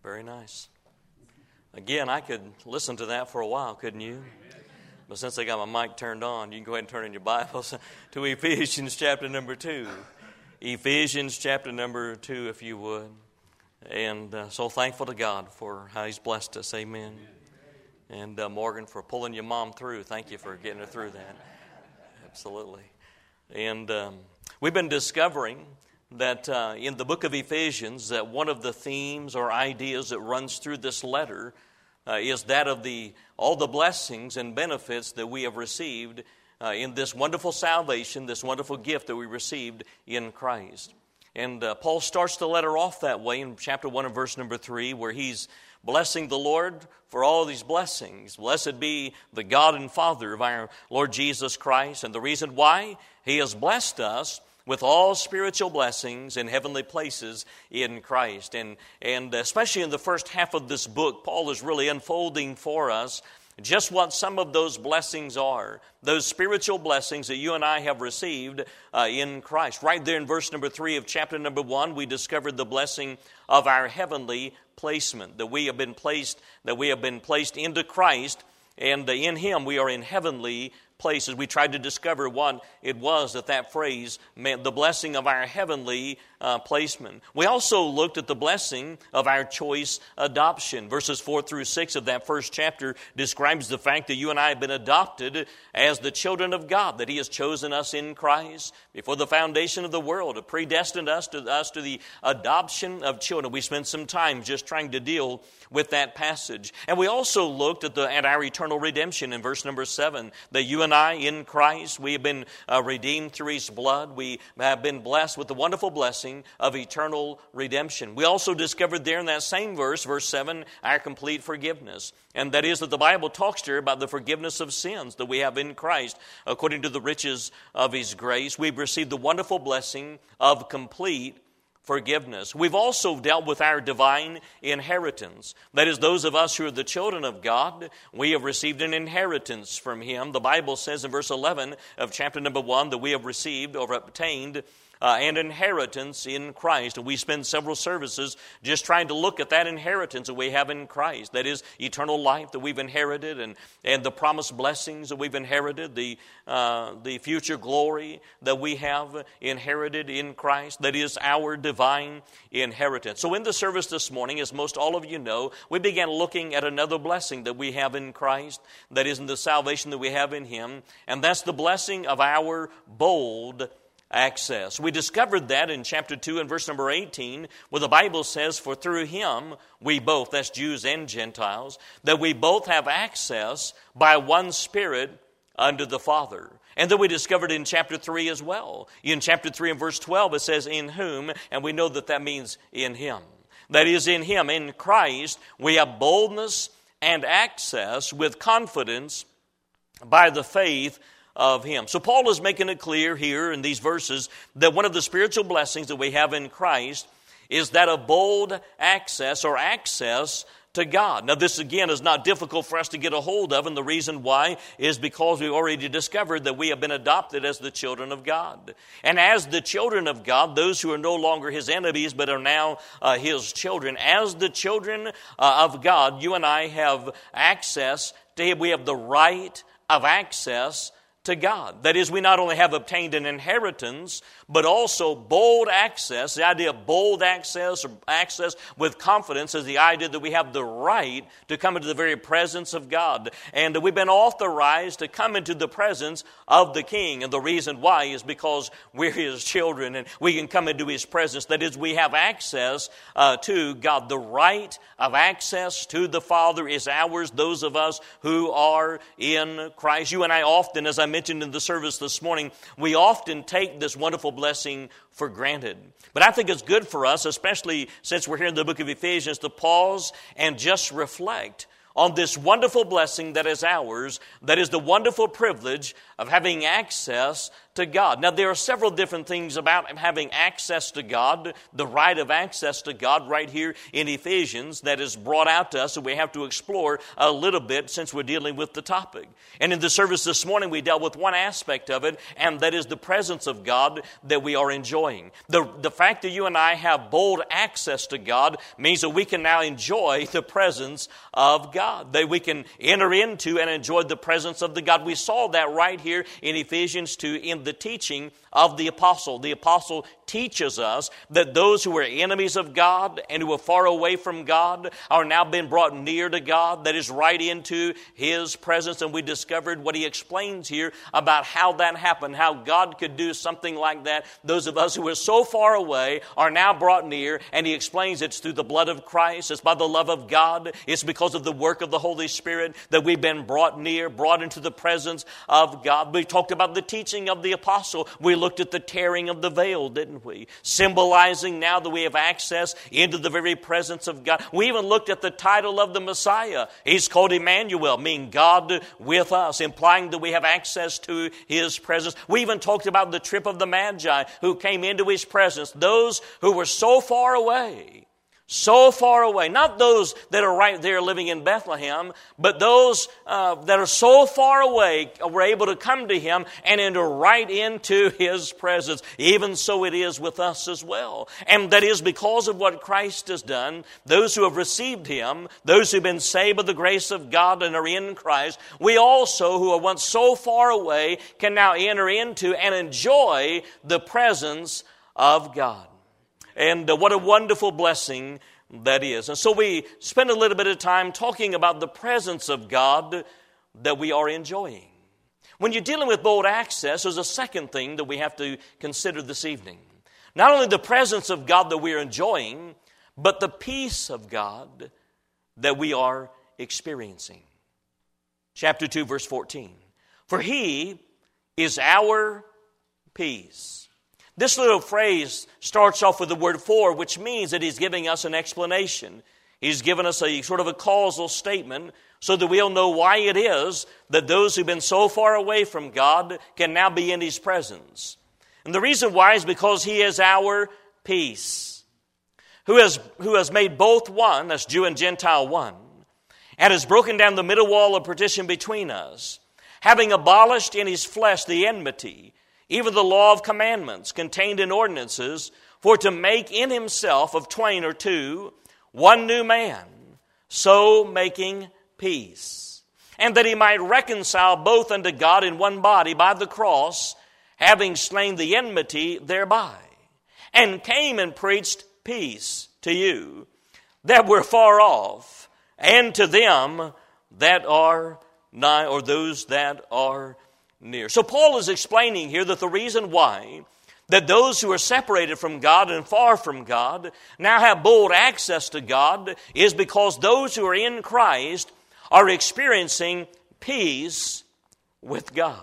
Very nice. Again, I could listen to that for a while, couldn't you? But since I got my mic turned on, you can go ahead and turn in your Bibles to Ephesians chapter number 2. Ephesians chapter number 2, if you would. And so thankful to God for how He's blessed us. Amen. And Morgan, for pulling your mom through. Thank you for getting her through that. Absolutely. And we've been discovering that in the book of Ephesians, that one of the themes or ideas that runs through this letter is that of all the blessings and benefits that we have received in this wonderful salvation, this wonderful gift that we received in Christ. And Paul starts the letter off that way in chapter 1 and verse number 3, where he's blessing the Lord for all of these blessings. Blessed be the God and Father of our Lord Jesus Christ. And the reason why He has blessed us with all spiritual blessings in heavenly places in Christ. And especially in the first half of this book, Paul is really unfolding for us just what some of those blessings are, those spiritual blessings that you and I have received in Christ. Right there in verse number 3 of chapter number 1, we discovered the blessing of our heavenly placement, that we have been placed into Christ, and in Him we are in heavenly places. We tried to discover what it was that phrase meant, the blessing of our heavenly placement. We also looked at the blessing of our choice adoption. Verses 4 through 6 of that first chapter describes the fact that you and I have been adopted as the children of God, that He has chosen us in Christ before the foundation of the world, to predestined us to the adoption of children. We spent some time just trying to deal with that passage. And we also looked at our eternal redemption in verse number 7, that you and I in Christ, we have been redeemed through His blood. We have been blessed with the wonderful blessing of eternal redemption. We also discovered there in that same verse 7, our complete forgiveness. And that is that the Bible talks here about the forgiveness of sins that we have in Christ. According to the riches of His grace, we've received the wonderful blessing of complete forgiveness. We've also dealt with our divine inheritance. That is, those of us who are the children of God, we have received an inheritance from Him. The Bible says in verse 11 of chapter number 1 that we have received or obtained an inheritance in Christ. And we spend several services just trying to look at that inheritance that we have in Christ. That is eternal life that we've inherited, and the promised blessings that we've inherited, the future glory that we have inherited in Christ. That is our divine inheritance. So in the service this morning, as most all of you know, we began looking at another blessing that we have in Christ, that is in the salvation that we have in Him, and that's the blessing of our bold access. We discovered that in chapter 2 and verse number 18, where the Bible says, for through Him we both, that's Jews and Gentiles, that we both have access by one Spirit unto the Father. And then we discovered in chapter 3 as well. In chapter 3 and verse 12 it says, in whom, and we know that means in Him. That is, in Him, in Christ, we have boldness and access with confidence by the faith of Him. So Paul is making it clear here in these verses that one of the spiritual blessings that we have in Christ is that of bold access or access to God. Now this again is not difficult for us to get a hold of, and the reason why is because we've already discovered that we have been adopted as the children of God. And as the children of God, those who are no longer His enemies but are now His children, as the children of God, you and I have access to Him. We have the right of access to God. That is, we not only have obtained an inheritance, but also bold access. The idea of bold access or access with confidence is the idea that we have the right to come into the very presence of God. And we've been authorized to come into the presence of the King. And the reason why is because we're His children and we can come into His presence. That is, we have access to God. The right of access to the Father is ours, those of us who are in Christ. You and I often, as I mentioned in the service this morning, we often take this wonderful blessing for granted. But I think it's good for us, especially since we're here in the book of Ephesians, to pause and just reflect on this wonderful blessing that is ours, that is the wonderful privilege of having access to God. Now, there are several different things about having access to God, the right of access to God right here in Ephesians that is brought out to us, and we have to explore a little bit since we're dealing with the topic. And in the service this morning, we dealt with one aspect of it, and that is the presence of God that we are enjoying. The fact that you and I have bold access to God means that we can now enjoy the presence of God, that we can enter into and enjoy the presence of the God. We saw that right here in Ephesians 2 in the teaching of the apostle. The apostle teaches us that those who were enemies of God and who were far away from God are now being brought near to God, that is right into His presence. And we discovered what he explains here about how that happened, how God could do something like that. Those of us who were so far away are now brought near, and he explains it's through the blood of Christ, it's by the love of God, it's because of the work of the Holy Spirit that we've been brought near, brought into the presence of God. We talked about the teaching of the apostle. We looked at the tearing of the veil, didn't we? Symbolizing now that we have access into the very presence of God. We even looked at the title of the Messiah. He's called Emmanuel, meaning God with us, implying that we have access to His presence. We even talked about the trip of the Magi who came into His presence. Those who were so far away, not those that are right there living in Bethlehem, but those that are so far away were able to come to Him and enter right into His presence. Even so it is with us as well. And that is because of what Christ has done. Those who have received Him, those who have been saved by the grace of God and are in Christ, we also, who are once so far away, can now enter into and enjoy the presence of God. And what a wonderful blessing that is. And so we spend a little bit of time talking about the presence of God that we are enjoying. When you're dealing with bold access, there's a second thing that we have to consider this evening. Not only the presence of God that we are enjoying, but the peace of God that we are experiencing. Chapter 2, verse 14. For He is our peace. This little phrase starts off with the word for, which means that he's giving us an explanation. He's given us a sort of a causal statement so that we'll know why it is that those who've been so far away from God can now be in His presence. And the reason why is because He is our peace, who has made both one, that's Jew and Gentile one, and has broken down the middle wall of partition between us, having abolished in His flesh the enmity, even the law of commandments contained in ordinances, for to make in Himself of twain or two one new man, so making peace. And that He might reconcile both unto God in one body by the cross, having slain the enmity thereby. And came and preached peace to you that were far off, and to them that are nigh, or those that are near. So Paul is explaining here that the reason why that those who are separated from God and far from God now have bold access to God is because those who are in Christ are experiencing peace with God.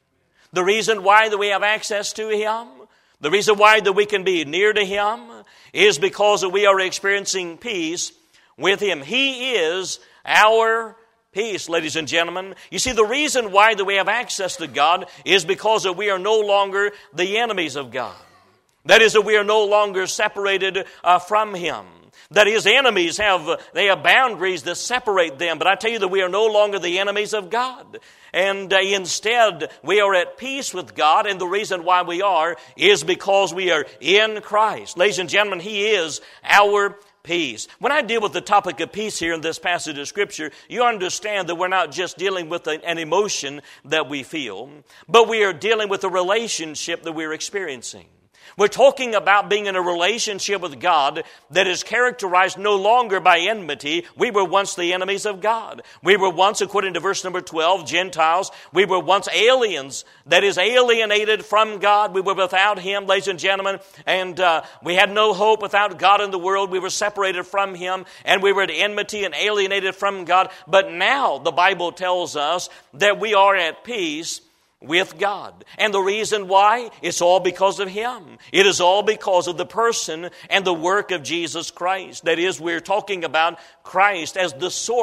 The reason why that we have access to Him, the reason why that we can be near to Him is because that we are experiencing peace with Him. He is our peace, ladies and gentlemen. You see, the reason why that we have access to God is because that we are no longer the enemies of God. That is, that we are no longer separated from Him. That His enemies have boundaries that separate them. But I tell you that we are no longer the enemies of God. And instead, we are at peace with God. And the reason why we are is because we are in Christ. Ladies and gentlemen, He is our peace. When I deal with the topic of peace here in this passage of Scripture, you understand that we're not just dealing with an emotion that we feel, but we are dealing with a relationship that we're experiencing. We're talking about being in a relationship with God that is characterized no longer by enmity. We were once the enemies of God. We were once, according to verse number 12, Gentiles. We were once aliens, that is alienated from God. We were without Him, ladies and gentlemen, and we had no hope without God in the world. We were separated from Him, and we were at enmity and alienated from God. But now the Bible tells us that we are at peace with God. And the reason why? It's all because of Him. It is all because of the person and the work of Jesus Christ. That is, we're talking about Christ as the source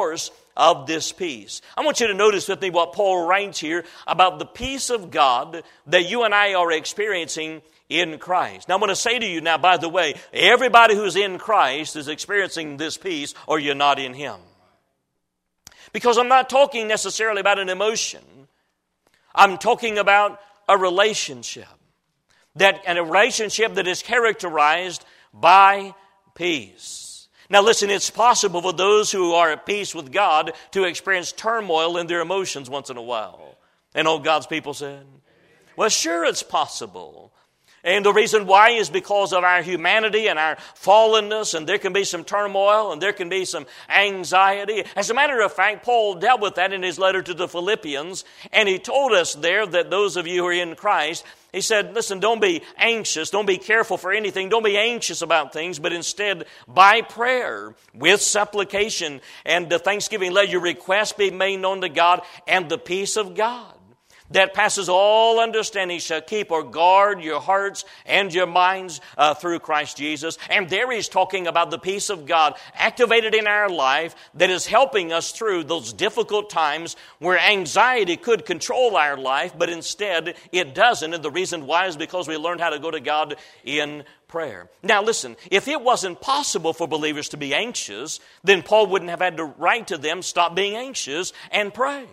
of this peace. I want you to notice with me what Paul writes here about the peace of God that you and I are experiencing in Christ. Now, I want to say to you now, by the way, everybody who's in Christ is experiencing this peace, or you're not in Him. Because I'm not talking necessarily about an emotion. I'm talking about a relationship. And a relationship that is characterized by peace. Now listen, it's possible for those who are at peace with God to experience turmoil in their emotions once in a while. And all God's people said, well, sure, it's possible. And the reason why is because of our humanity and our fallenness, and there can be some turmoil and there can be some anxiety. As a matter of fact, Paul dealt with that in his letter to the Philippians, and he told us there that those of you who are in Christ, he said, listen, don't be anxious, don't be careful for anything, don't be anxious about things, but instead by prayer, with supplication and thanksgiving, let your requests be made known to God, and the peace of God that passes all understanding shall keep or guard your hearts and your minds through Christ Jesus. And there he's talking about the peace of God activated in our life that is helping us through those difficult times where anxiety could control our life, but instead it doesn't. And the reason why is because we learned how to go to God in prayer. Now listen, if it wasn't possible for believers to be anxious, then Paul wouldn't have had to write to them, stop being anxious and pray.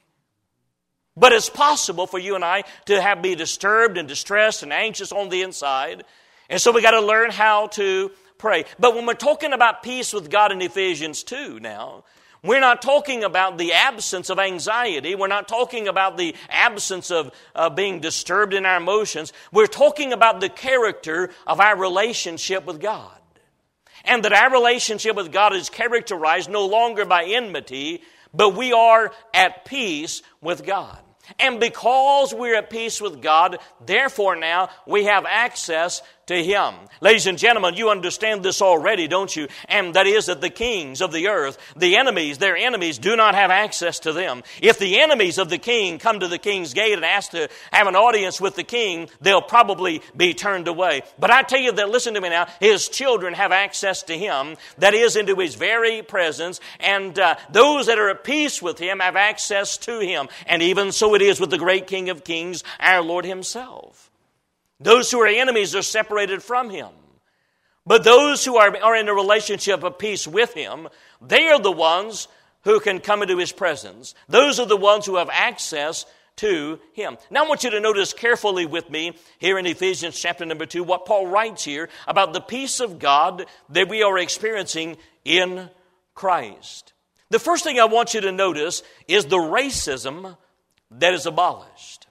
But it's possible for you and I to be disturbed and distressed and anxious on the inside. And so we got to learn how to pray. But when we're talking about peace with God in Ephesians 2 now, we're not talking about the absence of anxiety. We're not talking about the absence of being disturbed in our emotions. We're talking about the character of our relationship with God. And that our relationship with God is characterized no longer by enmity, but we are at peace with God. And because we're at peace with God, therefore now we have access to Him. Ladies and gentlemen, you understand this already, don't you? And that is that the kings of the earth, the enemies, their enemies do not have access to them. If the enemies of the king come to the king's gate and ask to have an audience with the king, they'll probably be turned away. But I tell you that, listen to me now, His children have access to Him, that is into His very presence, and those that are at peace with Him have access to Him. And even so it is with the great King of Kings, our Lord Himself. Those who are enemies are separated from Him. But those who are in a relationship of peace with Him, they are the ones who can come into His presence. Those are the ones who have access to Him. Now I want you to notice carefully with me here in Ephesians chapter number 2 what Paul writes here about the peace of God that we are experiencing in Christ. The first thing I want you to notice is the racism that is abolished.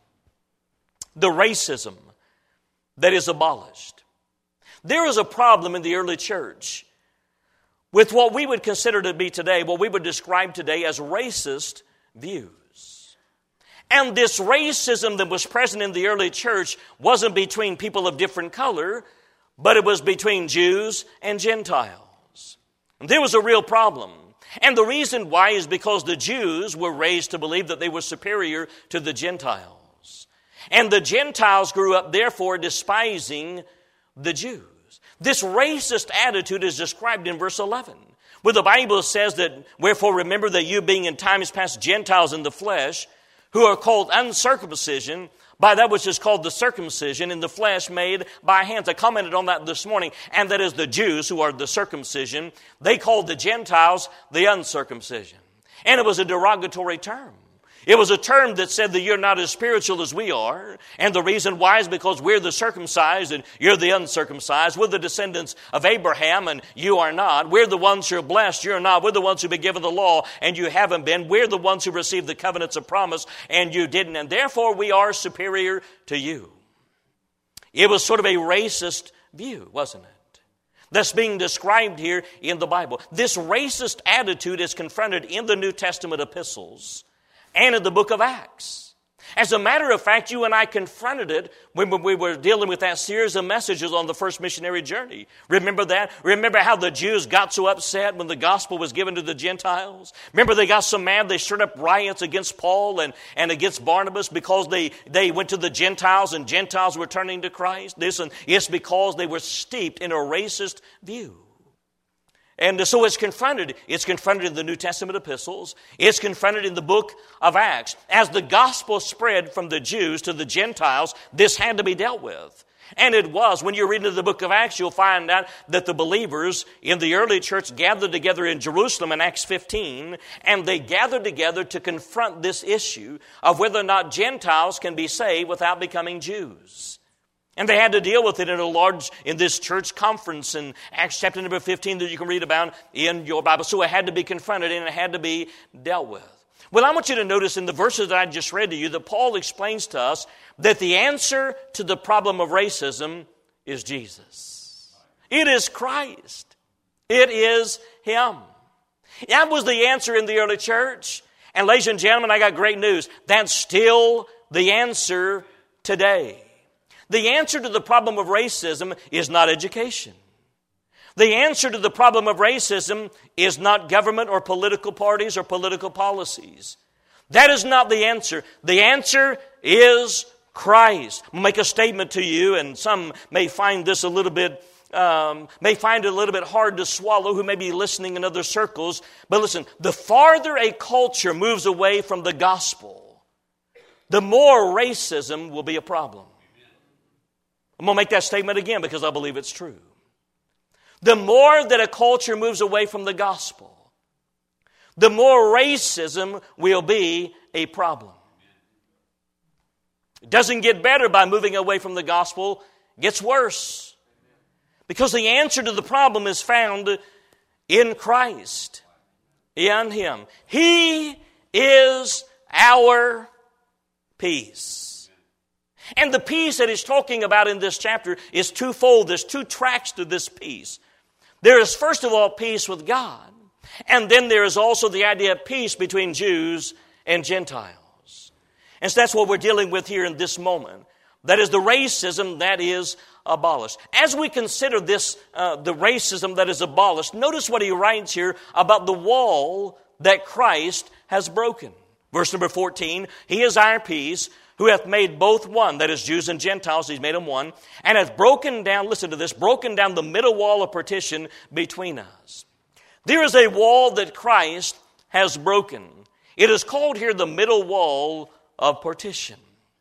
The racism that is abolished. There is a problem in the early church with what we would consider to be today, what we would describe today as racist views. And this racism that was present in the early church wasn't between people of different color, but it was between Jews and Gentiles. And there was a real problem. And the reason why is because the Jews were raised to believe that they were superior to the Gentiles. And the Gentiles grew up, therefore, despising the Jews. This racist attitude is described in verse 11, where the Bible says that, wherefore remember that you being in times past Gentiles in the flesh, who are called uncircumcision, by that which is called the circumcision in the flesh made by hands. I commented on that this morning, and that is the Jews who are the circumcision. They called the Gentiles the uncircumcision. And it was a derogatory term. It was a term that said that you're not as spiritual as we are. And the reason why is because we're the circumcised and you're the uncircumcised. We're the descendants of Abraham and you are not. We're the ones who are blessed, you're not. We're the ones who've been given the law and you haven't been. We're the ones who received the covenants of promise and you didn't. And therefore we are superior to you. It was sort of a racist view, wasn't it? That's being described here in the Bible. This racist attitude is confronted in the New Testament epistles and in the book of Acts. As a matter of fact, you and I confronted it when we were dealing with that series of messages on the first missionary journey. Remember that? Remember how the Jews got so upset when the gospel was given to the Gentiles? Remember they got so mad they stirred up riots against Paul and against Barnabas because they went to the Gentiles and Gentiles were turning to Christ? It's because they were steeped in a racist view. And so it's confronted. It's confronted in the New Testament epistles. It's confronted in the book of Acts. As the gospel spread from the Jews to the Gentiles, this had to be dealt with. And it was. When you read into the book of Acts, you'll find out that the believers in the early church gathered together in Jerusalem in Acts 15, and they gathered together to confront this issue of whether or not Gentiles can be saved without becoming Jews. And they had to deal with it in this church conference in Acts chapter number 15 that you can read about in your Bible. So it had to be confronted and it had to be dealt with. Well, I want you to notice in the verses that I just read to you that Paul explains to us that the answer to the problem of racism is Jesus. It is Christ. It is Him. That was the answer in the early church. And ladies and gentlemen, I got great news. That's still the answer today. The answer to the problem of racism is not education. The answer to the problem of racism is not government or political parties or political policies. That is not the answer. The answer is Christ. I'll make a statement to you, and some may find this a little bit hard to swallow who may be listening in other circles. But listen, the farther a culture moves away from the gospel, the more racism will be a problem. I'm going to make that statement again because I believe it's true. The more that a culture moves away from the gospel, the more racism will be a problem. It doesn't get better by moving away from the gospel. It gets worse. Because the answer to the problem is found in Christ, in Him. He is our peace. And the peace that he's talking about in this chapter is twofold. There's two tracks to this peace. There is, first of all, peace with God. And then there is also the idea of peace between Jews and Gentiles. And so that's what we're dealing with here in this moment. That is the racism that is abolished. As we consider this, the racism that is abolished, notice what he writes here about the wall that Christ has broken. Verse number 14, He is our peace, who hath made both one, that is Jews and Gentiles, He's made them one, and hath broken down, listen to this, broken down the middle wall of partition between us. There is a wall that Christ has broken. It is called here the middle wall of partition.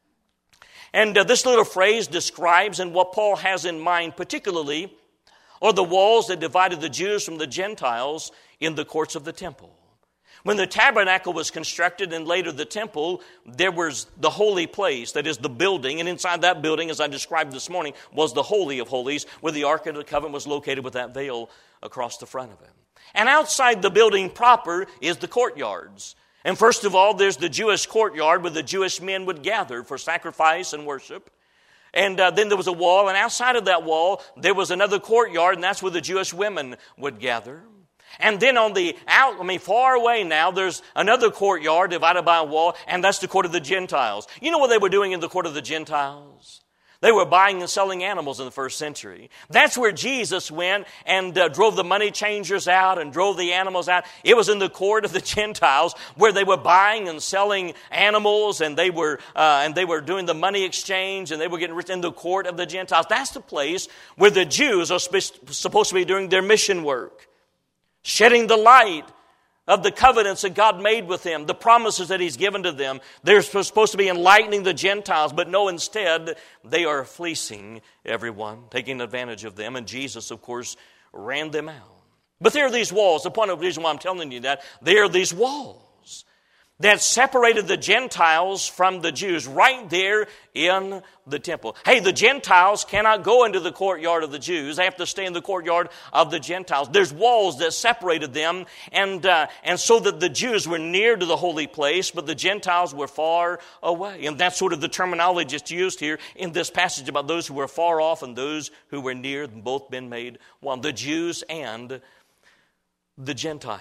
And this little phrase describes, and what Paul has in mind particularly, are the walls that divided the Jews from the Gentiles in the courts of the temple. When the tabernacle was constructed and later the temple, there was the holy place, that is the building. And inside that building, as I described this morning, was the Holy of Holies, where the Ark of the Covenant was located with that veil across the front of it. And outside the building proper is the courtyards. And first of all, there's the Jewish courtyard where the Jewish men would gather for sacrifice and worship. And then there was a wall, and outside of that wall, there was another courtyard, and that's where the Jewish women would gather. And then far away now, there's another courtyard divided by a wall, and that's the court of the Gentiles. You know what they were doing in the court of the Gentiles? They were buying and selling animals in the first century. That's where Jesus went and drove the money changers out and drove the animals out. It was in the court of the Gentiles where they were buying and selling animals, and they were doing the money exchange, and they were getting rich in the court of the Gentiles. That's the place where the Jews are supposed to be doing their mission work, shedding the light of the covenants that God made with them, the promises that He's given to them. They're supposed to be enlightening the Gentiles, but no, instead, they are fleecing everyone, taking advantage of them, and Jesus, of course, ran them out. But there are these walls. The point of the reason why I'm telling you that, there are these walls that separated the Gentiles from the Jews right there in the temple. Hey, the Gentiles cannot go into the courtyard of the Jews. They have to stay in the courtyard of the Gentiles. There's walls that separated them, and so that the Jews were near to the holy place, but the Gentiles were far away. And that's sort of the terminology that's used here in this passage about those who were far off and those who were near, both been made one, the Jews and the Gentiles.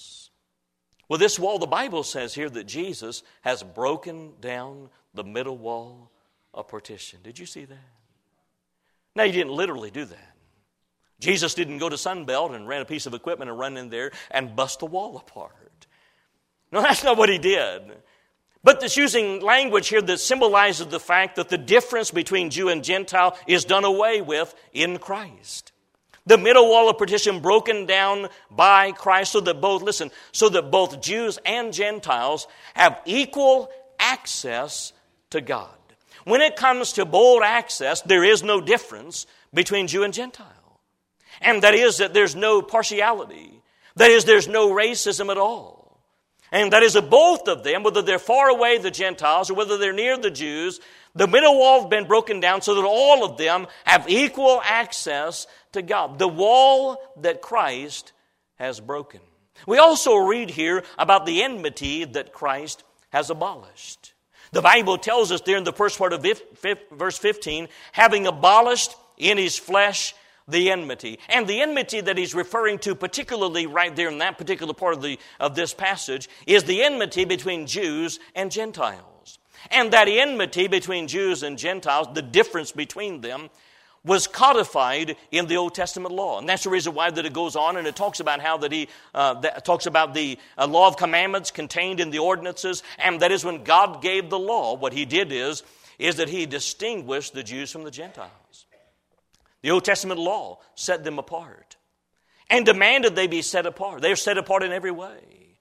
Well, this wall, the Bible says here that Jesus has broken down the middle wall of partition. Did you see that? Now, He didn't literally do that. Jesus didn't go to Sunbelt and rent a piece of equipment and run in there and bust the wall apart. No, that's not what He did. But it's using language here that symbolizes the fact that the difference between Jew and Gentile is done away with in Christ. The middle wall of partition broken down by Christ so that both Jews and Gentiles have equal access to God. When it comes to bold access, there is no difference between Jew and Gentile. And that is that there's no partiality. That is, there's no racism at all. And that is that both of them, whether they're far away, the Gentiles, or whether they're near the Jews, the middle wall has been broken down so that all of them have equal access to God. The wall that Christ has broken. We also read here about the enmity that Christ has abolished. The Bible tells us there in the first part of verse 15, having abolished in his flesh the enmity. And the enmity that he's referring to, particularly right there in that particular part of this passage, is the enmity between Jews and Gentiles. And that enmity between Jews and Gentiles, the difference between them, was codified in the Old Testament law. And that's the reason why that it goes on and it talks about how that talks about the law of commandments contained in the ordinances. And that is when God gave the law, what he did is that he distinguished the Jews from the Gentiles. The Old Testament law set them apart and demanded they be set apart. They are set apart in every way.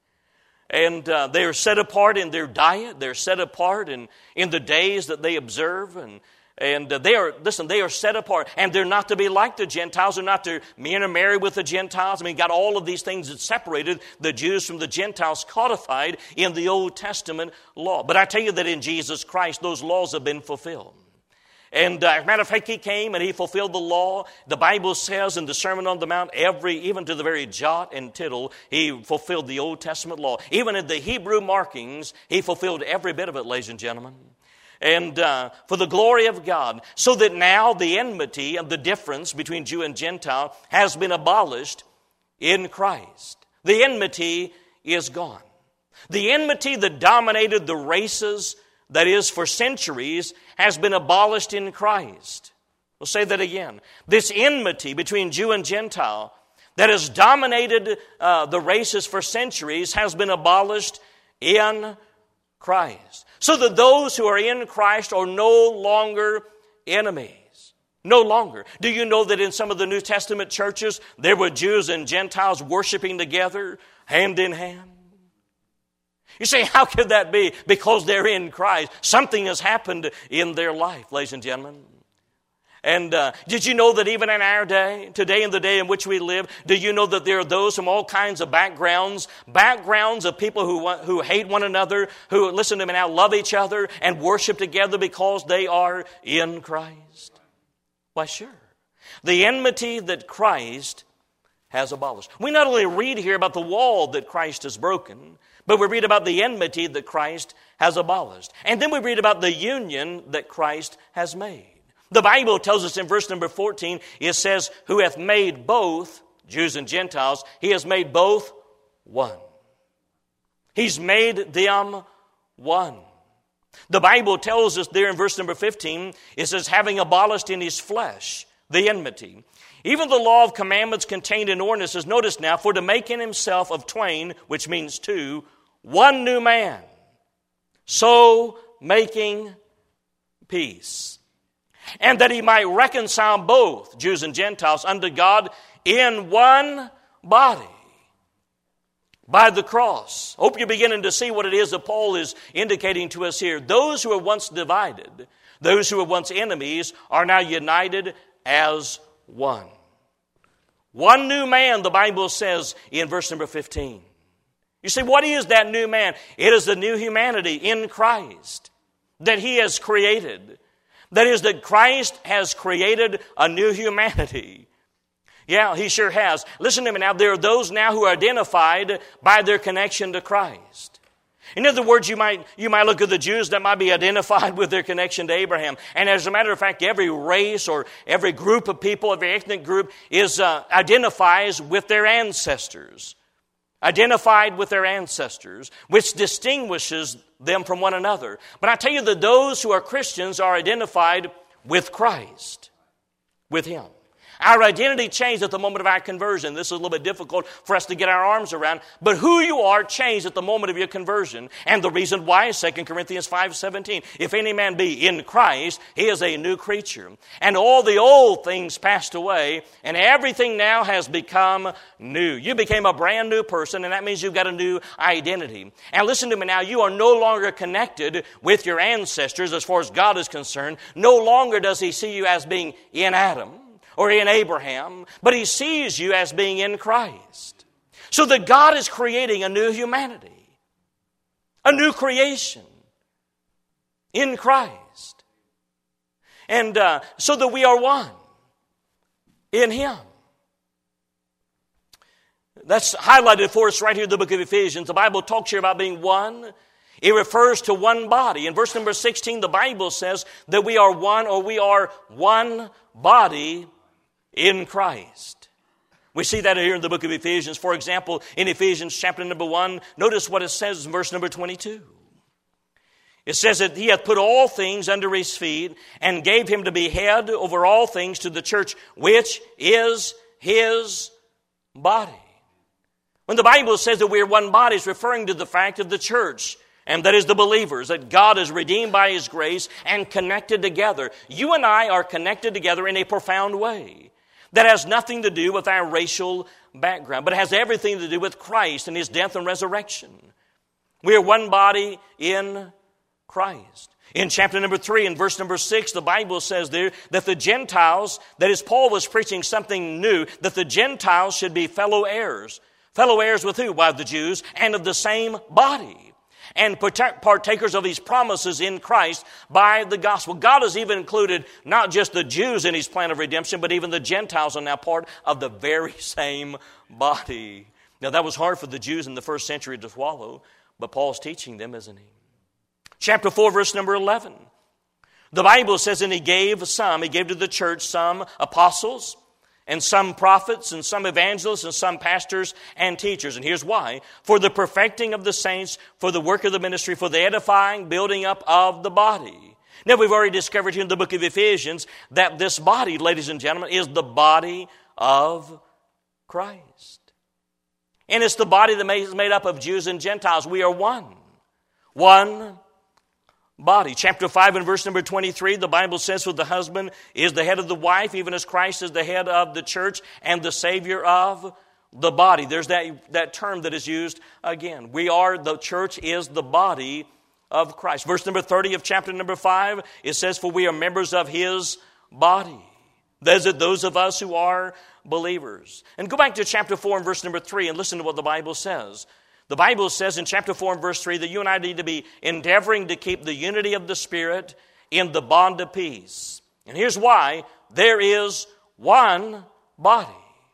And they are set apart in their diet. They're set apart in the days that they observe. And they are set apart. And they're not to be like the Gentiles. They're not to intermarry with the Gentiles. I mean, got all of these things that separated the Jews from the Gentiles codified in the Old Testament law. But I tell you that in Jesus Christ, those laws have been fulfilled. And as a matter of fact, he came and he fulfilled the law. The Bible says in the Sermon on the Mount, even to the very jot and tittle, he fulfilled the Old Testament law. Even in the Hebrew markings, he fulfilled every bit of it, ladies and gentlemen. And for the glory of God, so that now the enmity and the difference between Jew and Gentile has been abolished in Christ. The enmity is gone. The enmity that dominated the races, that is, for centuries, has been abolished in Christ. We'll say that again. This enmity between Jew and Gentile that has dominated the races for centuries has been abolished in Christ. So that those who are in Christ are no longer enemies. No longer. Do you know that in some of the New Testament churches, there were Jews and Gentiles worshiping together, hand in hand? You say, how could that be? Because they're in Christ. Something has happened in their life, ladies and gentlemen. And did you know that even in our day, today in the day in which we live, do you know that there are those from all kinds of backgrounds of people who hate one another, who, listen to me now, love each other and worship together because they are in Christ? Why, sure. The enmity that Christ has abolished. We not only read here about the wall that Christ has broken, but we read about the enmity that Christ has abolished. And then we read about the union that Christ has made. The Bible tells us in verse number 14, it says, who hath made both, Jews and Gentiles, he has made both one. He's made them one. The Bible tells us there in verse number 15, it says, having abolished in his flesh the enmity. Even the law of commandments contained in ordinances, notice now, for to make in himself of twain, which means two, one new man, so making peace. And that he might reconcile both, Jews and Gentiles, unto God in one body by the cross. Hope you're beginning to see what it is that Paul is indicating to us here. Those who were once divided, those who were once enemies, are now united as one. One new man, the Bible says in verse number 15. You say, what is that new man? It is the new humanity in Christ that he has created. That is, that Christ has created a new humanity. Yeah, he sure has. Listen to me now. There are those now who are identified by their connection to Christ. In other words, you might look at the Jews that might be identified with their connection to Abraham. And as a matter of fact, every race or every group of people, every ethnic group identifies with their ancestors. Identified with their ancestors, which distinguishes them from one another. But I tell you that those who are Christians are identified with Christ, with him. Our identity changed at the moment of our conversion. This is a little bit difficult for us to get our arms around, but who you are changed at the moment of your conversion. And the reason why is 2 Corinthians 5:17. If any man be in Christ, he is a new creature. And all the old things passed away, and everything now has become new. You became a brand new person, and that means you've got a new identity. And listen to me now, you are no longer connected with your ancestors as far as God is concerned. No longer does he see you as being in Adam or in Abraham, but he sees you as being in Christ. So that God is creating a new humanity, a new creation in Christ. And so that we are one in him. That's highlighted for us right here in the book of Ephesians. The Bible talks here about being one. It refers to one body. In verse number 16, the Bible says that we are one, or we are one body in Christ. We see that here in the book of Ephesians. For example, in Ephesians chapter number 1, notice what it says in verse number 22. It says that he hath put all things under his feet and gave him to be head over all things to the church, which is his body. When the Bible says that we are one body, it's referring to the fact of the church, and that is the believers, that God is redeemed by his grace and connected together. You and I are connected together in a profound way. That has nothing to do with our racial background, but it has everything to do with Christ and his death and resurrection. We are one body in Christ. In chapter number 3 and verse number 6, the Bible says there that the Gentiles, that is, Paul was preaching something new, that the Gentiles should be fellow heirs. Fellow heirs with who? Why, the Jews, and of the same body. And partakers of his promises in Christ by the gospel. God has even included not just the Jews in his plan of redemption, but even the Gentiles are now part of the very same body. Now that was hard for the Jews in the first century to swallow, but Paul's teaching them, isn't he? Chapter 4, verse number 11. The Bible says, and he gave to the church some apostles, and some prophets, and some evangelists, and some pastors and teachers. And here's why. For the perfecting of the saints, for the work of the ministry, for the edifying, building up of the body. Now we've already discovered here in the book of Ephesians that this body, ladies and gentlemen, is the body of Christ. And it's the body that is made up of Jews and Gentiles. We are one. One body. Chapter 5 and verse number 23, the Bible says, for the husband is the head of the wife, even as Christ is the head of the church and the Savior of the body. There's that term that is used again. The church is the body of Christ. Verse number 30 of chapter number 5, it says, for we are members of his body. Those of us who are believers. And go back to chapter 4 and verse number 3 and listen to what the Bible says. The Bible says in chapter 4 and verse 3 that you and I need to be endeavoring to keep the unity of the Spirit in the bond of peace. And here's why. There is one body.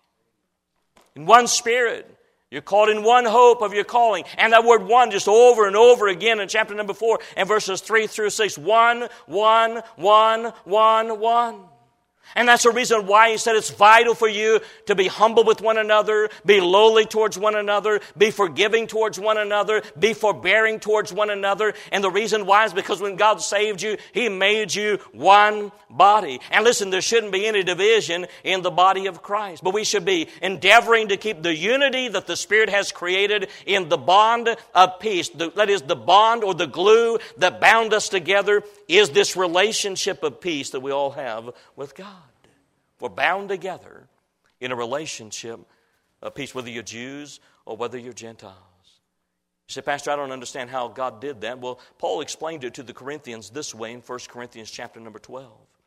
In one Spirit. You're called in one hope of your calling. And that word one just over and over again in chapter number 4 and verses 3 through 6. One, one, one, one, one. And that's the reason why he said it's vital for you to be humble with one another, be lowly towards one another, be forgiving towards one another, be forbearing towards one another. And the reason why is because when God saved you, he made you one body. And listen, there shouldn't be any division in the body of Christ. But we should be endeavoring to keep the unity that the Spirit has created in the bond of peace. That is, the bond or the glue that bound us together is this relationship of peace that we all have with God. We're bound together in a relationship of peace, whether you're Jews or whether you're Gentiles. You say, Pastor, I don't understand how God did that. Well, Paul explained it to the Corinthians this way in 1 Corinthians chapter number 12.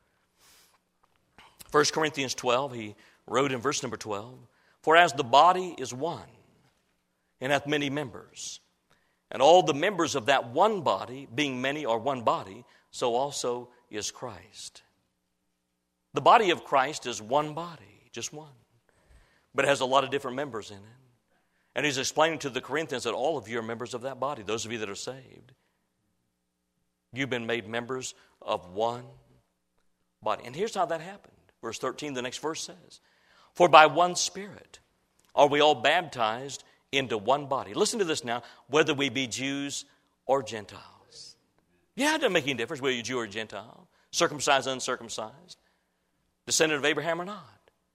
1 Corinthians 12, he wrote in verse number 12, for as the body is one, and hath many members, and all the members of that one body, being many, are one body, so also is Christ. The body of Christ is one body, just one. But it has a lot of different members in it. And he's explaining to the Corinthians that all of you are members of that body, those of you that are saved. You've been made members of one body. And here's how that happened. Verse 13, the next verse says, for by one Spirit are we all baptized into one body. Listen to this now, whether we be Jews or Gentiles. Yeah, it doesn't make any difference whether you're Jew or Gentile, circumcised, uncircumcised, descendant of Abraham or not.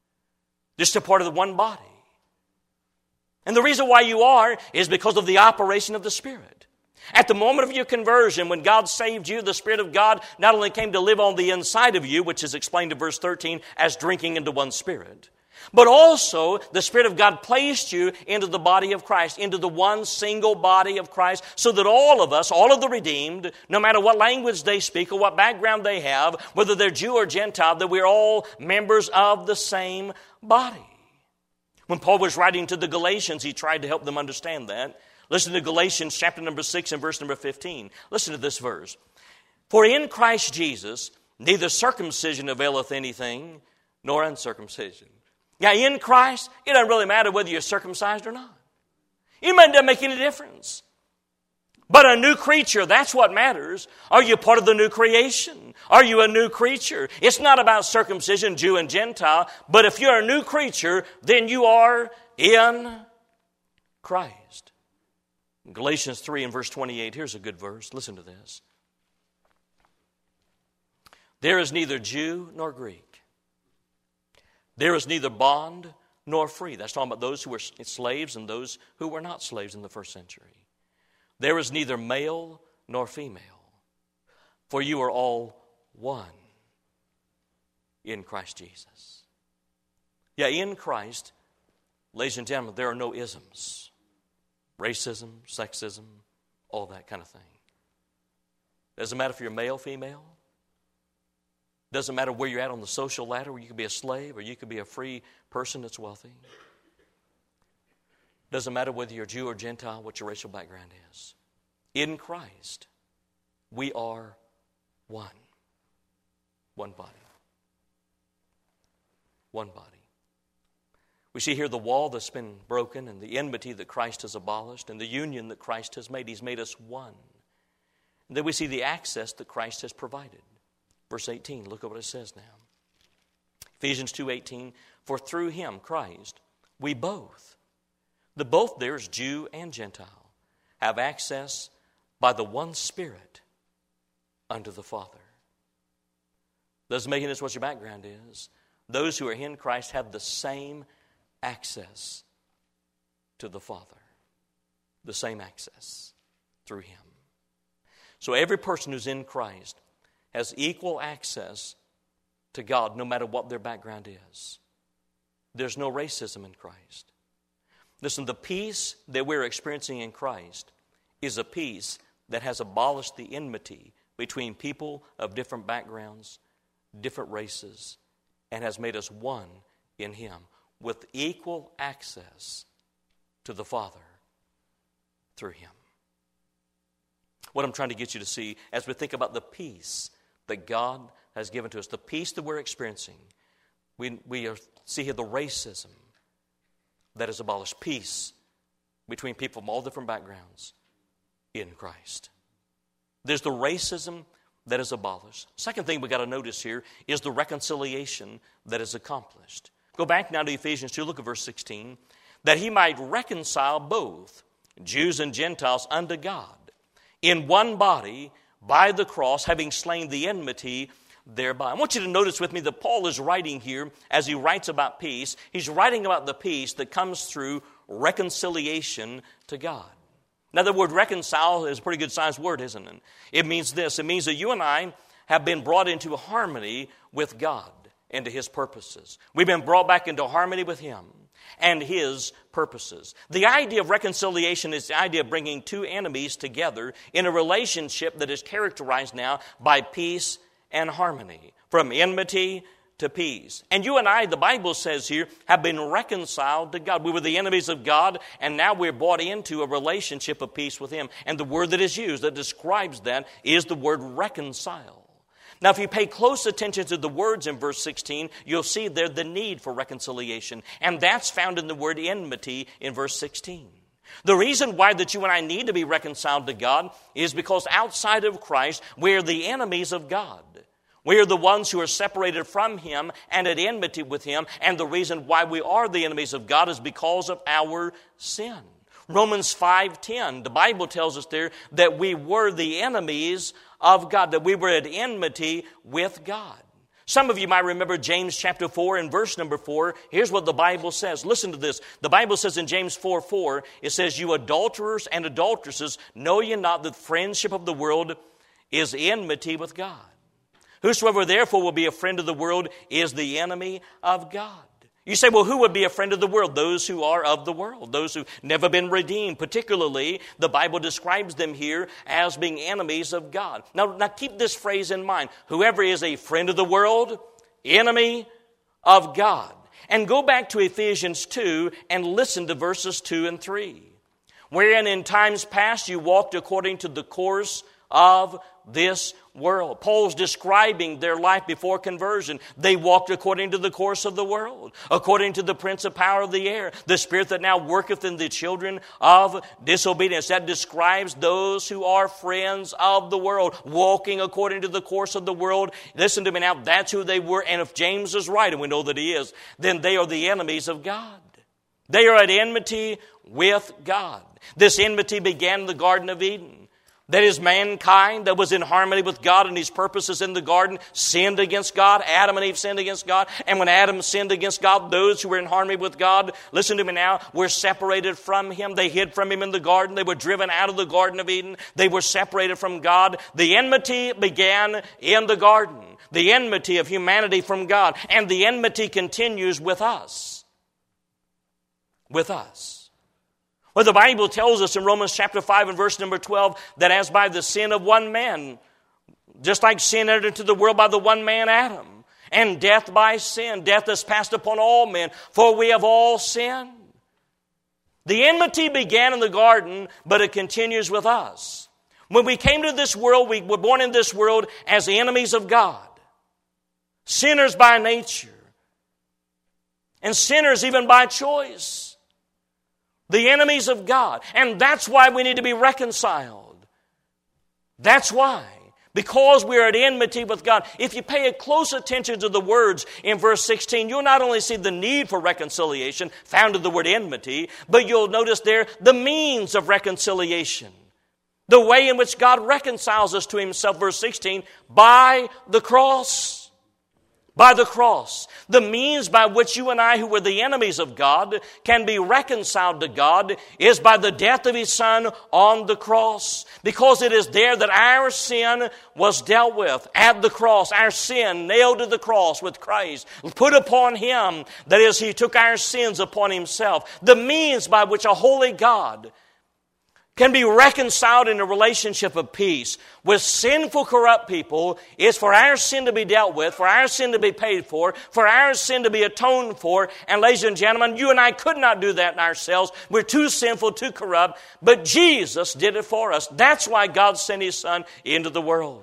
Just a part of the one body. And the reason why you are is because of the operation of the Spirit. At the moment of your conversion, when God saved you, the Spirit of God not only came to live on the inside of you, which is explained in verse 13 as drinking into one Spirit, but also the Spirit of God placed you into the body of Christ, into the one single body of Christ, so that all of us, all of the redeemed, no matter what language they speak or what background they have, whether they're Jew or Gentile, that we're all members of the same body. When Paul was writing to the Galatians, he tried to help them understand that. Listen to Galatians chapter number 6 and verse number 15. Listen to this verse. For in Christ Jesus, neither circumcision availeth anything, nor uncircumcision. Now, in Christ, it doesn't really matter whether you're circumcised or not. It doesn't make any difference. But a new creature, that's what matters. Are you part of the new creation? Are you a new creature? It's not about circumcision, Jew and Gentile, but if you're a new creature, then you are in Christ. Galatians 3 and verse 28, here's a good verse. Listen to this. There is neither Jew nor Greek. There is neither bond nor free. That's talking about those who were slaves and those who were not slaves in the first century. There is neither male nor female, for you are all one in Christ Jesus. Yeah, in Christ, ladies and gentlemen, there are no isms. Racism, sexism, all that kind of thing. Doesn't matter if you're male, female. Doesn't matter where you're at on the social ladder, where you could be a slave or you could be a free person that's wealthy. Doesn't matter whether you're Jew or Gentile, what your racial background is. In Christ, we are one. One body. One body. We see here the wall that's been broken and the enmity that Christ has abolished and the union that Christ has made. He's made us one. And then we see the access that Christ has provided. Verse 18, look at what it says now. Ephesians 2:18, for through him, Christ, we both, the both there is Jew and Gentile, have access by the one Spirit unto the Father. Doesn't make this what your background is. Those who are in Christ have the same access to the Father. The same access through him. So every person who's in Christ has equal access to God no matter what their background is. There's no racism in Christ. Listen, the peace that we're experiencing in Christ is a peace that has abolished the enmity between people of different backgrounds, different races, and has made us one in him with equal access to the Father through him. What I'm trying to get you to see as we think about the peace that God has given to us, the peace that we're experiencing, we see here the racism that is abolished. Peace between people from all different backgrounds in Christ. There's the racism that is abolished. Second thing we got to notice here is the reconciliation that is accomplished. Go back now to Ephesians 2, look at verse 16. That he might reconcile both Jews and Gentiles unto God in one body by the cross, having slain the enmity thereby. I want you to notice with me that Paul is writing here, as he writes about peace, he's writing about the peace that comes through reconciliation to God. Now, the word reconcile is a pretty good sized word, isn't it? It means this. It means that you and I have been brought into harmony with God and to his purposes. We've been brought back into harmony with him and his purposes. The idea of reconciliation is the idea of bringing two enemies together in a relationship that is characterized now by peace and harmony, from enmity to peace. And you and I, the Bible says here, have been reconciled to God. We were the enemies of God, and now we're brought into a relationship of peace with him. And the word that is used that describes that is the word reconcile. Now, if you pay close attention to the words in verse 16, you'll see there the need for reconciliation. And that's found in the word enmity in verse 16. The reason why that you and I need to be reconciled to God is because outside of Christ, we're the enemies of God. We are the ones who are separated from him and at enmity with him. And the reason why we are the enemies of God is because of our sin. Romans 5:10, the Bible tells us there that we were the enemies of God, that we were at enmity with God. Some of you might remember James chapter 4 and verse number 4. Here's what the Bible says. Listen to this. The Bible says in James 4:4, it says, "You adulterers and adulteresses, know ye not that friendship of the world is enmity with God? Whosoever therefore will be a friend of the world is the enemy of God." You say, well, who would be a friend of the world? Those who are of the world, those who've never been redeemed. Particularly, the Bible describes them here as being enemies of God. Now keep this phrase in mind. Whoever is a friend of the world, enemy of God. And go back to Ephesians 2 and listen to verses 2 and 3. "Wherein in times past you walked according to the course of this world." Paul's describing their life before conversion. They walked according to the course of the world, according to the prince of power of the air, the spirit that now worketh in the children of disobedience. That describes those who are friends of the world, walking according to the course of the world. Listen to me now, that's who they were. And if James is right, and we know that he is, then they are the enemies of God. They are at enmity with God. This enmity began in the Garden of Eden. That is, mankind that was in harmony with God and His purposes in the garden sinned against God. Adam and Eve sinned against God. And when Adam sinned against God, those who were in harmony with God, listen to me now, were separated from Him. They hid from Him in the garden. They were driven out of the Garden of Eden. They were separated from God. The enmity began in the garden. The enmity of humanity from God. And the enmity continues with us. With us. Well, the Bible tells us in Romans chapter 5 and verse number 12 that as by the sin of one man, just like sin entered into the world by the one man Adam, and death by sin, death has passed upon all men, for we have all sinned. The enmity began in the garden, but it continues with us. When we came to this world, we were born in this world as enemies of God, sinners by nature, and sinners even by choice. The enemies of God. And that's why we need to be reconciled. That's why. Because we are at enmity with God. If you pay a close attention to the words in verse 16, you'll not only see the need for reconciliation, found in the word enmity, but you'll notice there the means of reconciliation. The way in which God reconciles us to Himself, verse 16, by the cross. By the cross. The means by which you and I, who were the enemies of God, can be reconciled to God is by the death of His Son on the cross. Because it is there that our sin was dealt with at the cross. Our sin nailed to the cross with Christ. Put upon Him. That is, He took our sins upon Himself. The means by which a holy God can be reconciled in a relationship of peace with sinful, corrupt people is for our sin to be dealt with, for our sin to be paid for our sin to be atoned for. And ladies and gentlemen, you and I could not do that in ourselves. We're too sinful, too corrupt. But Jesus did it for us. That's why God sent His Son into the world.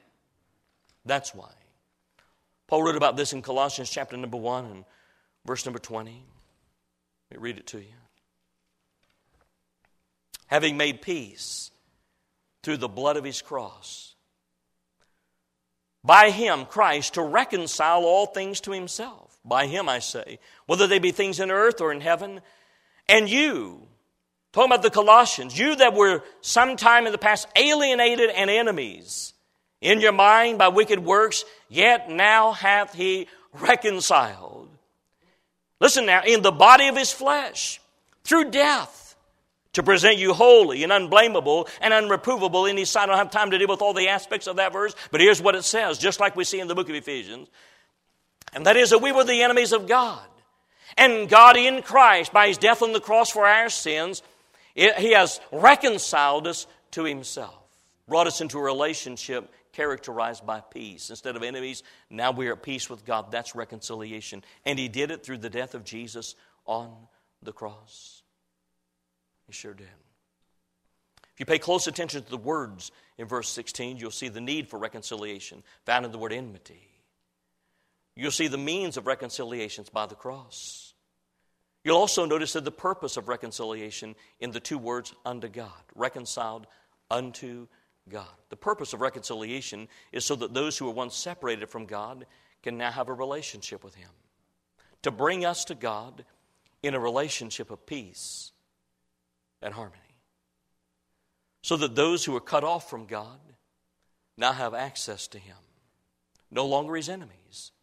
That's why. Paul wrote about this in Colossians chapter number 1 and verse number 20. Let me read it to you. Having made peace through the blood of His cross, by Him, Christ, to reconcile all things to Himself. By Him, I say, whether they be things in earth or in heaven. And you, talking about the Colossians, you that were sometime in the past alienated and enemies in your mind by wicked works, yet now hath He reconciled. Listen now, in the body of His flesh, through death, to present you holy and unblameable and unreprovable in His sight. I don't have time to deal with all the aspects of that verse, but here's what it says, just like we see in the book of Ephesians. And that is that we were the enemies of God. And God in Christ, by His death on the cross for our sins, He has reconciled us to Himself. Brought us into a relationship characterized by peace. Instead of enemies, now we are at peace with God. That's reconciliation. And He did it through the death of Jesus on the cross. He sure did. If you pay close attention to the words in verse 16, you'll see the need for reconciliation found in the word enmity. You'll see the means of reconciliation by the cross. You'll also notice that the purpose of reconciliation in the two words unto God, reconciled unto God. The purpose of reconciliation is so that those who were once separated from God can now have a relationship with Him. To bring us to God in a relationship of peace and harmony. So that those who are cut off from God now have access to Him. No longer His enemies.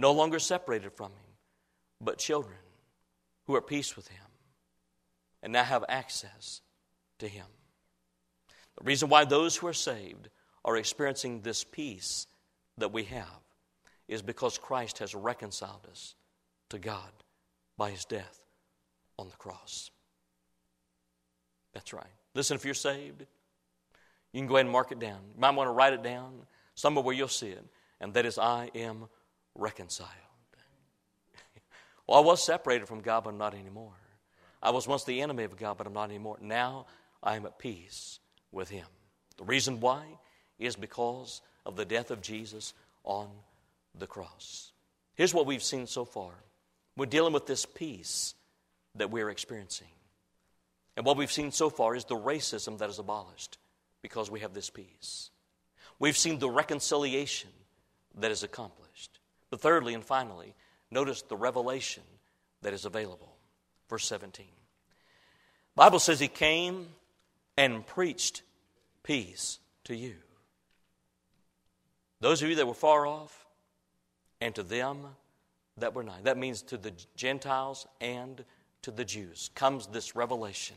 no longer separated from Him, but children who are at peace with Him and now have access to Him. The reason why those who are saved are experiencing this peace that we have is because Christ has reconciled us to God by His death on the cross. That's right. Listen, if you're saved, you can go ahead and mark it down. You might want to write it down somewhere where you'll see it, and that is, I am reconciled. Well, I was separated from God, but I'm not anymore. I was once the enemy of God, but I'm not anymore. Now I am at peace with Him. The reason why is because of the death of Jesus on the cross. Here's what we've seen so far. We're dealing with this peace that we're experiencing. And what we've seen so far is the racism that is abolished because we have this peace. We've seen the reconciliation that is accomplished. But thirdly and finally, notice the revelation that is available. Verse 17. The Bible says He came and preached peace to you. Those of you that were far off, and to them that were nigh. That means to the Gentiles and to the Jews comes this revelation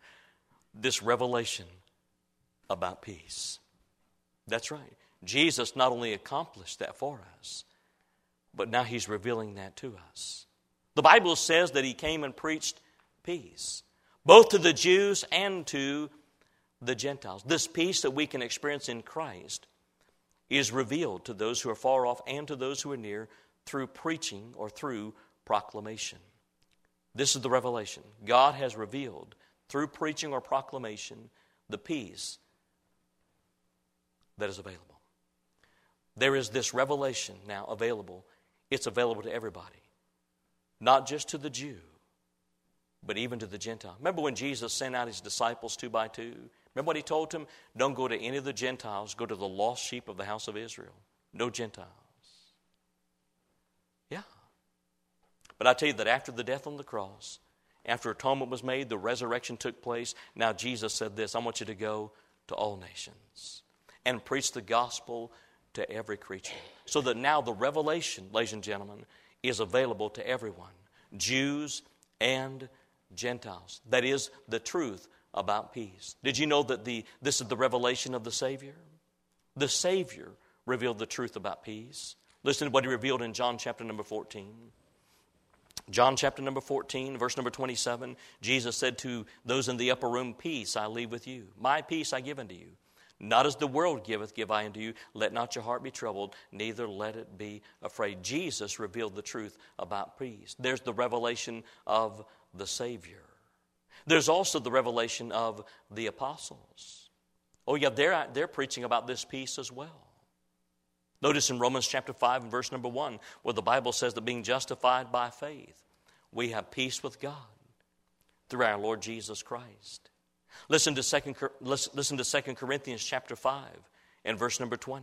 about peace. That's right. Jesus not only accomplished that for us, but now He's revealing that to us. The Bible says that He came and preached peace, both to the Jews and to the Gentiles. This peace that we can experience in Christ is revealed to those who are far off and to those who are near through preaching or through proclamation. This is the revelation. God has revealed through preaching or proclamation the peace that is available. There is this revelation now available. It's available to everybody, not just to the Jew, but even to the Gentile. Remember when Jesus sent out His disciples 2 by 2? Remember what He told them? Don't go to any of the Gentiles. Go to the lost sheep of the house of Israel. No Gentiles. Yeah. But I tell you that after the death on the cross, after atonement was made, the resurrection took place, now Jesus said this, I want you to go to all nations and preach the gospel to every creature. So that now the revelation, ladies and gentlemen, is available to everyone, Jews and Gentiles. That is the truth about peace. Did you know that this is the revelation of the Savior? The Savior revealed the truth about peace. Listen to what He revealed in John chapter number 14. John chapter number 14, verse number 27, Jesus said to those in the upper room, peace I leave with you. My peace I give unto you. Not as the world giveth, give I unto you. Let not your heart be troubled, neither let it be afraid. Jesus revealed the truth about peace. There's the revelation of the Savior. There's also the revelation of the apostles. Oh yeah, they're preaching about this peace as well. Notice in Romans chapter 5 and verse number 1, where the Bible says that being justified by faith, we have peace with God through our Lord Jesus Christ. Listen to 2 Corinthians chapter 5 and verse number 20.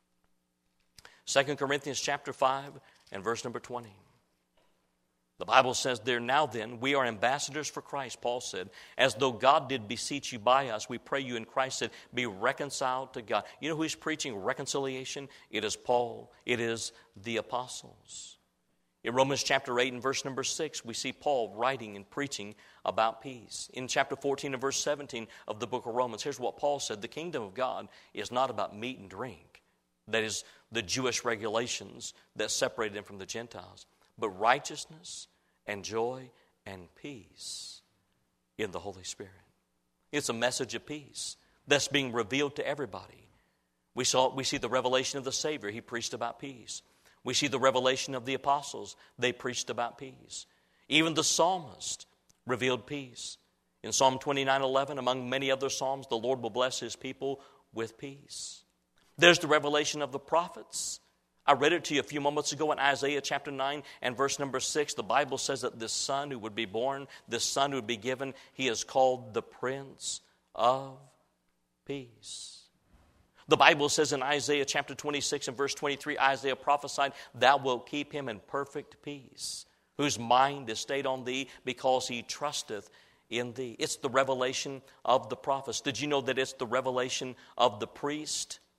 2 Corinthians chapter 5 and verse number 20. The Bible says there, now then, we are ambassadors for Christ, Paul said, as though God did beseech you by us. We pray you in Christ said, be reconciled to God. You know who is preaching reconciliation? It is Paul. It is the apostles. In Romans chapter 8 and verse number 6, we see Paul writing and preaching about peace. In chapter 14 and verse 17 of the book of Romans, here's what Paul said. The kingdom of God is not about meat and drink. That is the Jewish regulations that separated them from the Gentiles. But righteousness and joy and peace in the Holy Spirit. It's a message of peace that's being revealed to everybody. We see the revelation of the Savior. He preached about peace. We see the revelation of the apostles. They preached about peace. Even the psalmist revealed peace. In Psalm 29:11, among many other psalms, the Lord will bless His people with peace. There's the revelation of the prophets. I read it to you a few moments ago in Isaiah chapter 9 and verse number 6. The Bible says that this son who would be born, this son who would be given, he is called the Prince of Peace. The Bible says in Isaiah chapter 26 and verse 23, Isaiah prophesied, thou wilt keep him in perfect peace, whose mind is stayed on thee because he trusteth in thee. It's the revelation of the prophets. Did you know that it's the revelation of the priest?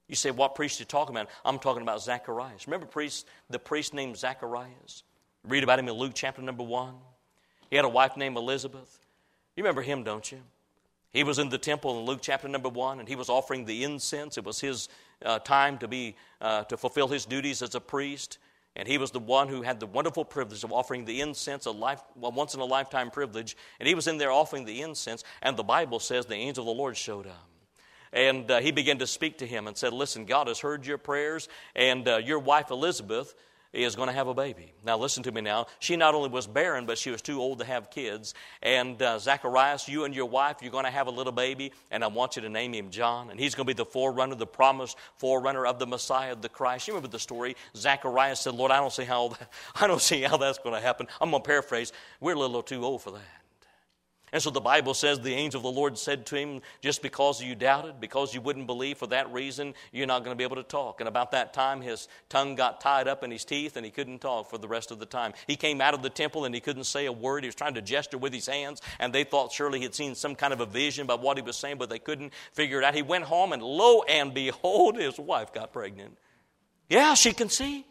You say, what priest are you talking about? I'm talking about Zacharias. Remember the priest named Zacharias? Read about him in Luke chapter number 1. He had a wife named Elizabeth. You remember him, don't you? He was in the temple in Luke chapter number 1, and he was offering the incense. It was his time to fulfill his duties as a priest. And he was the one who had the wonderful privilege of offering the incense, a once-in-a-lifetime privilege. And he was in there offering the incense, and the Bible says the angel of the Lord showed up. And he began to speak to him and said, listen, God has heard your prayers, and your wife Elizabeth is going to have a baby. Now listen to me now. She not only was barren, but she was too old to have kids. And Zacharias, you and your wife, you're going to have a little baby, and I want you to name him John. And he's going to be the forerunner, the promised forerunner of the Messiah, the Christ. You remember the story? Zacharias said, Lord, I don't see how that's going to happen. I'm going to paraphrase. We're a little too old for that. And so the Bible says the angel of the Lord said to him, just because you doubted, because you wouldn't believe, for that reason, you're not going to be able to talk. And about that time, his tongue got tied up in his teeth, and he couldn't talk for the rest of the time. He came out of the temple, and he couldn't say a word. He was trying to gesture with his hands, and they thought surely he had seen some kind of a vision about what he was saying, but they couldn't figure it out. He went home, and lo and behold, his wife got pregnant. Yeah, she conceived.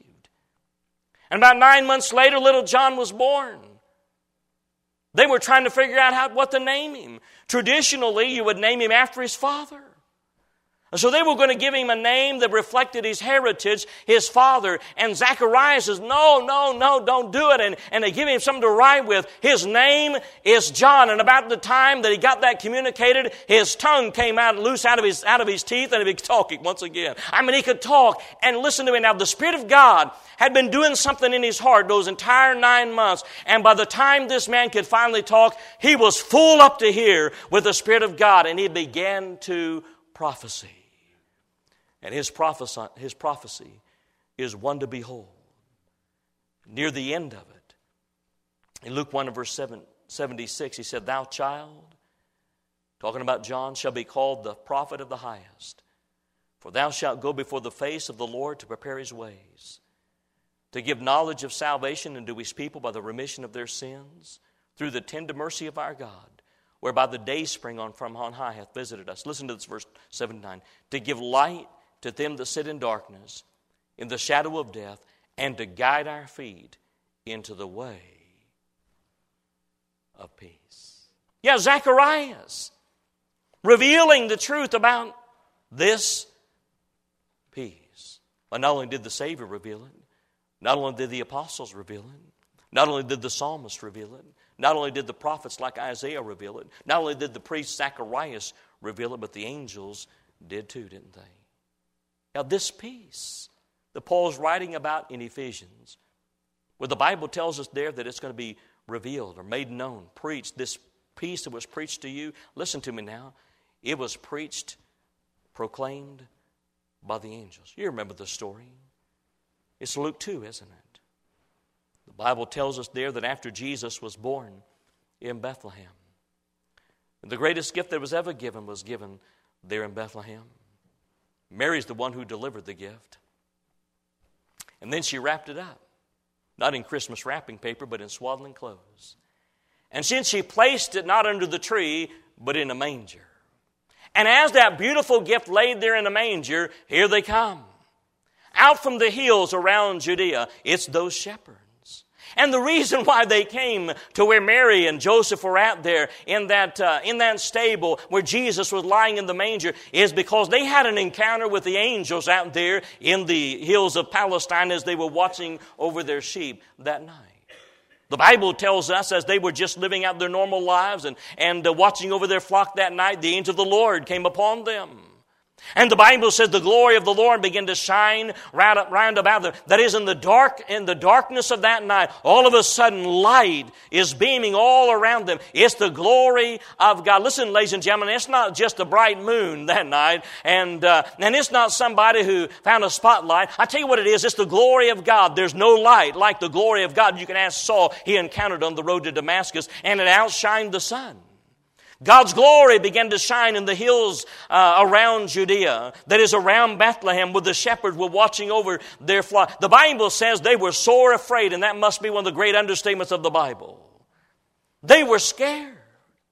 And about 9 months later, little John was born. They were trying to figure out what to name him. Traditionally, you would name him after his father. And so they were going to give him a name that reflected his heritage, his father. And Zacharias says, no, don't do it. And they give him something to write with. His name is John. And about the time that he got that communicated, his tongue came out loose out of his teeth, and he was talking once again. I mean, he could talk. And listen to me now, the Spirit of God had been doing something in his heart those entire 9 months. And by the time this man could finally talk, he was full up to here with the Spirit of God. And he began to prophesy. And his prophecy is one to behold. Near the end of it, in Luke 1 and verse 76, he said, Thou child, talking about John, shall be called the prophet of the highest. For thou shalt go before the face of the Lord to prepare his ways, to give knowledge of salvation unto his people by the remission of their sins, through the tender mercy of our God, whereby the day spring from on high hath visited us. Listen to this verse 79. To give light to them that sit in darkness, in the shadow of death, and to guide our feet into the way of peace. Yeah, Zacharias, revealing the truth about this peace. But not only did the Savior reveal it, not only did the apostles reveal it, not only did the psalmist reveal it, not only did the prophets like Isaiah reveal it, not only did the priest Zacharias reveal it, but the angels did too, didn't they? Now this peace that Paul's writing about in Ephesians, where the Bible tells us there that it's going to be revealed or made known, preached, this peace that was preached to you, listen to me now, it was preached, proclaimed by the angels. You remember the story. It's Luke 2, isn't it? The Bible tells us there that after Jesus was born in Bethlehem, the greatest gift that was ever given was given there in Bethlehem. Mary's the one who delivered the gift. And then she wrapped it up. Not in Christmas wrapping paper, but in swaddling clothes. And since she placed it not under the tree, but in a manger. And as that beautiful gift laid there in a manger, here they come. Out from the hills around Judea, it's those shepherds. And the reason why they came to where Mary and Joseph were at there in that stable where Jesus was lying in the manger is because they had an encounter with the angels out there in the hills of Palestine as they were watching over their sheep that night. The Bible tells us as they were just living out their normal lives and watching over their flock that night, the angel of the Lord came upon them. And the Bible says the glory of the Lord began to shine round about them. That is, in the darkness of that night, all of a sudden light is beaming all around them. It's the glory of God. Listen, ladies and gentlemen, it's not just a bright moon that night, and it's not somebody who found a spotlight. I tell you what it is, it's the glory of God. There's no light like the glory of God. You can ask Saul, he encountered on the road to Damascus, and it outshined the sun. God's glory began to shine in the hills around Judea, that is around Bethlehem, where the shepherds were watching over their flock. The Bible says they were sore afraid, and that must be one of the great understatements of the Bible. They were scared.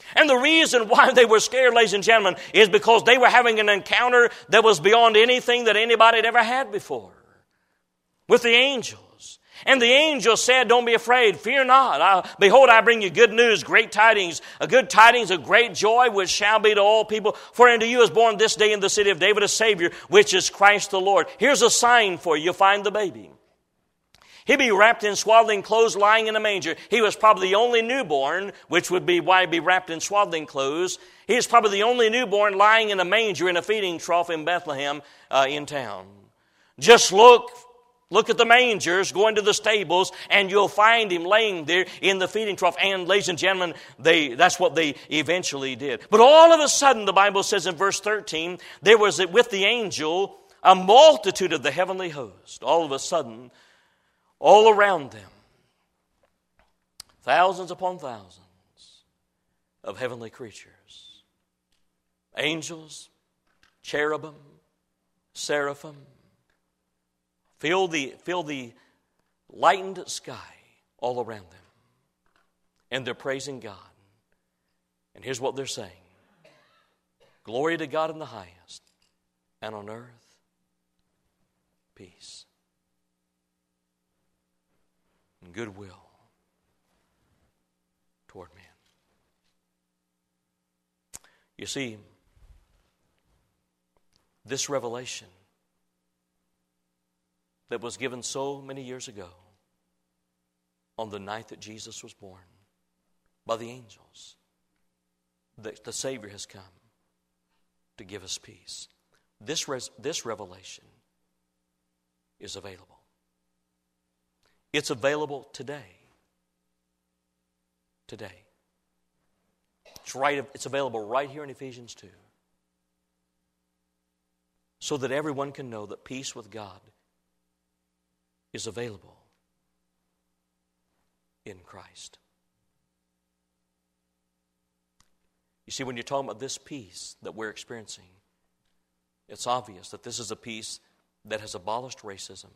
And the reason why they were scared, ladies and gentlemen, is because they were having an encounter that was beyond anything that anybody had ever had before with the angels. And the angel said, don't be afraid, fear not. Behold, I bring you good news, great tidings, good tidings of great joy, which shall be to all people. For unto you is born this day in the city of David a Savior, which is Christ the Lord. Here's a sign for you. You'll find the baby. He'd be wrapped in swaddling clothes, lying in a manger. He was probably the only newborn, which would be why he'd be wrapped in swaddling clothes. He was probably the only newborn lying in a manger in a feeding trough in Bethlehem in town. Just look at the mangers, go into the stables, and you'll find him laying there in the feeding trough. And ladies and gentlemen, that's what they eventually did. But all of a sudden, the Bible says in verse 13, there was with the angel a multitude of the heavenly host. All of a sudden, all around them, thousands upon thousands of heavenly creatures. Angels, cherubim, seraphim, fill the lightened sky all around them. And they're praising God. And here's what they're saying. Glory to God in the highest, and on earth, peace and goodwill toward men. You see, this revelation that was given so many years ago on the night that Jesus was born by the angels, that the Savior has come to give us peace. This revelation is available. It's available today. Today. It's available right here in Ephesians 2. So that everyone can know that peace with God is available in Christ. You see, when you're talking about this peace that we're experiencing, it's obvious that this is a peace that has abolished racism,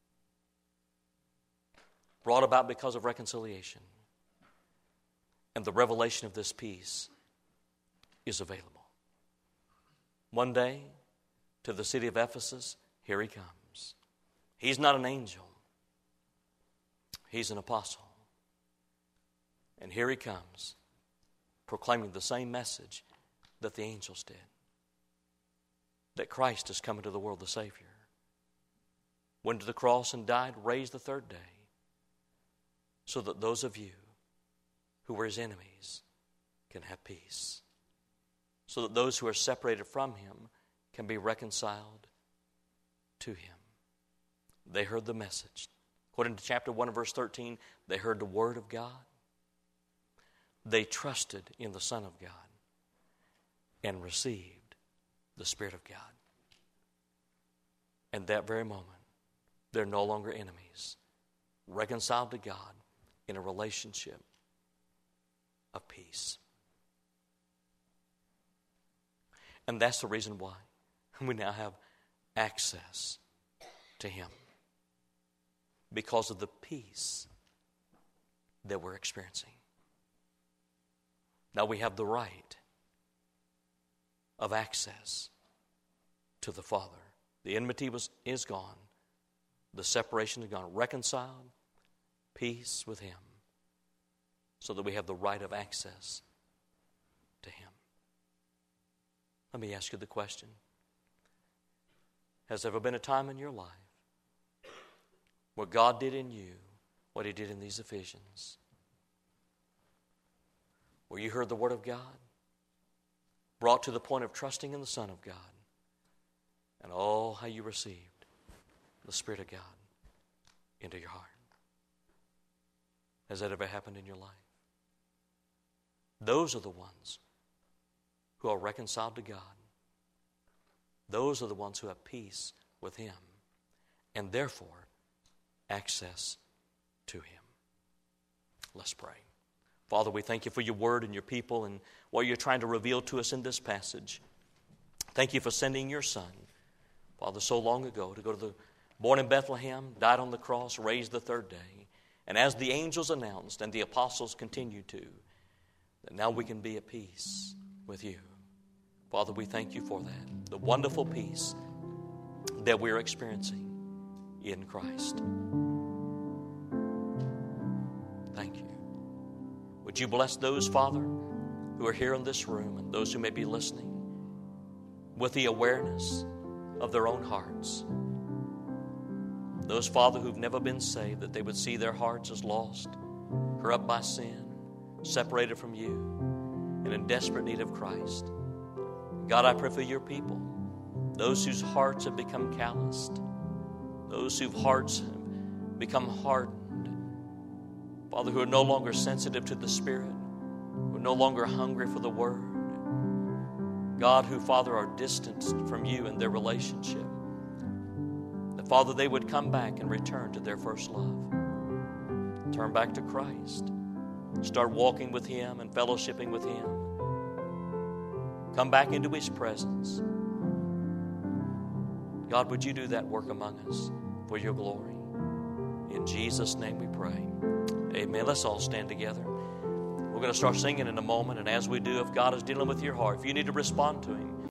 brought about because of reconciliation. And the revelation of this peace is available. One day, to the city of Ephesus, here he comes. He's not an angel. He's an apostle. And here he comes, proclaiming the same message that the angels did. That Christ is coming to the world, the Savior. Went to the cross and died, raised the third day, so that those of you who were his enemies can have peace. So that those who are separated from him can be reconciled to him. They heard the message. According to chapter 1 and verse 13, they heard the word of God. They trusted in the Son of God and received the Spirit of God. And that very moment, they're no longer enemies, reconciled to God in a relationship of peace. And that's the reason why we now have access to him. Because of the peace that we're experiencing. Now we have the right of access to the Father. The enmity is gone. The separation is gone. Reconciled, peace with him. So that we have the right of access to him. Let me ask you the question. Has there ever been a time in your life where God did in you what he did in these Ephesians? Where you heard the word of God, brought to the point of trusting in the Son of God, and oh, how you received the Spirit of God into your heart. Has that ever happened in your life? Those are the ones who are reconciled to God. Those are the ones who have peace with him, and therefore access to him. Let's pray. Father, we thank you for your word and your people and what you're trying to reveal to us in this passage. Thank you for sending your Son, Father, so long ago to go to the born in Bethlehem, died on the cross, raised the third day. And as the angels announced and the apostles continued to, that now we can be at peace with you. Father, we thank you for that, the wonderful peace that we're experiencing in Christ. Thank you. Would you bless those, Father, who are here in this room and those who may be listening with the awareness of their own hearts. Those, Father, who've never been saved, that they would see their hearts as lost, corrupt by sin, separated from you, and in desperate need of Christ. God, I pray for your people, those whose hearts have become calloused, those whose hearts have become hardened, Father, who are no longer sensitive to the Spirit, who are no longer hungry for the Word. God, who, Father, are distanced from you in their relationship. That, Father, they would come back and return to their first love. Turn back to Christ. Start walking with Him and fellowshipping with Him. Come back into His presence. God, would you do that work among us for your glory? In Jesus' name we pray. Amen. Let's all stand together. We're going to start singing in a moment, and as we do, if God is dealing with your heart, if you need to respond to Him,